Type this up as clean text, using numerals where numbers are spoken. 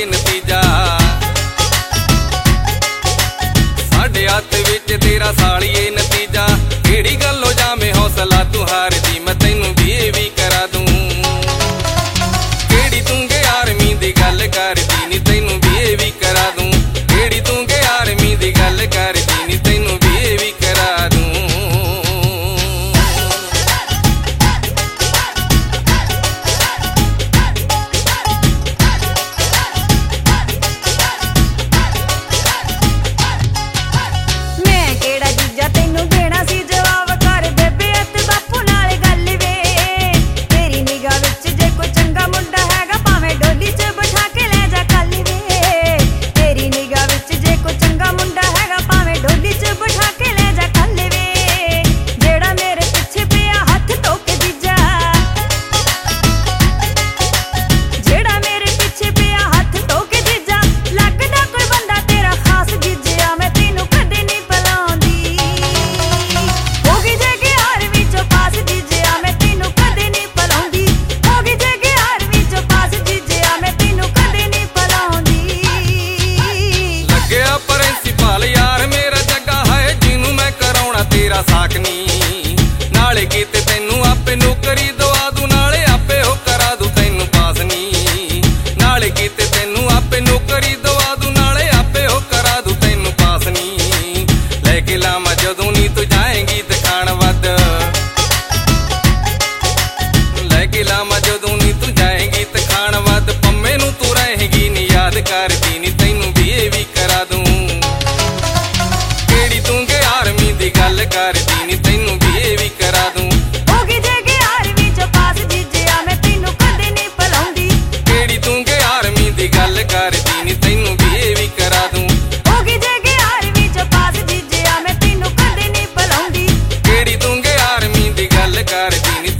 नतीजा साडे हत्थ विच तेरा सालिए नतीजा केड़ी गल्लों जामे हौसला तू हार दी मैं तैनू भी करा दूं केड़ी तूं गे आर्मी दी गल करदी नी तैनू भी करा दूं केड़ी तूं गे आर्मी दी गल करदी नी तैनू भी करा दूं तेरा साकनी नाले कीते तैनू आपे नौकरी दवा दूं नाले आपे हो करा दूं तैनू पास नी नाले कीते तैनू आपे नौकरी दवा दूं नाले आपे हो करा दूं तैनू पास नी लेके लामा जदों नी तू जाएंगी दिखाण वद लेके लामा जदों नी तू जाएंगी दिखाण वद पम्मे नू तू रहेगी नी याद करदी नी तैनू भी करा दूं केड़ी तूं गे आर्मी दी गल करदी नी तैनू भी करा दूं होगी जे आर्मी च पास जीजिया मैं तैनू कदे नहीं भुलाउंदी केड़ी तूं गे आर्मी दी गल करदी नी तैनू भी करा दूं होगी जे आर्मी च पास जीजिया मैं तैनू कदे नहीं भुलाउंदी केड़ी तूं गे आर्मी दी गल करदी नी